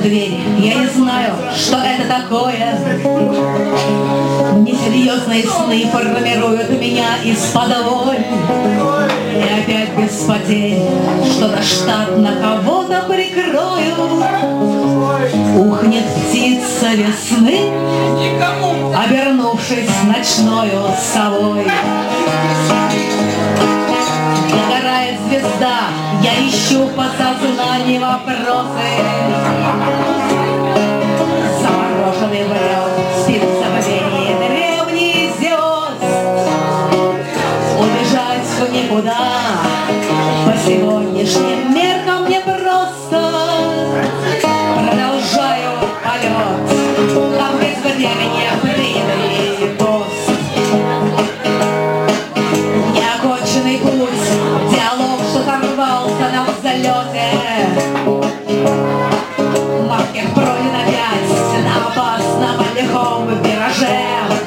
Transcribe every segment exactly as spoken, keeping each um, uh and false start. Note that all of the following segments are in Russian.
двери. Я не знаю, что это такое. Несерьезные сны формируют меня из-под воль. И опять без потерь что-то штатно кого-то прикрою. Ухнет птица весны, обернувшись ночною совой. Догорает звезда, я ищу по сознанию вопросы. Замороженный бред спит в забвении древний звезд. Убежать в никуда по сегодняшним меркам не просто. Продолжаю полет, там без времени длинный пост. Неоконченный путь, диалог, что сорвался на взлете. Маркер пройден опять на опасном лихом вираже.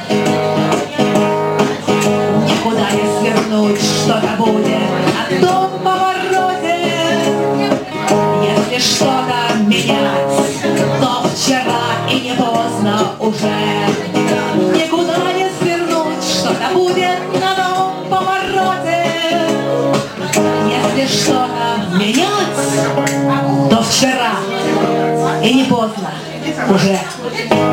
Никуда не свернуть, что-то будет на том повороте. Если что-то менять, то вчера и не поздно уже. Никуда не свернуть, что-то будет на том повороте. Если что-то менять, то вчера и не поздно уже.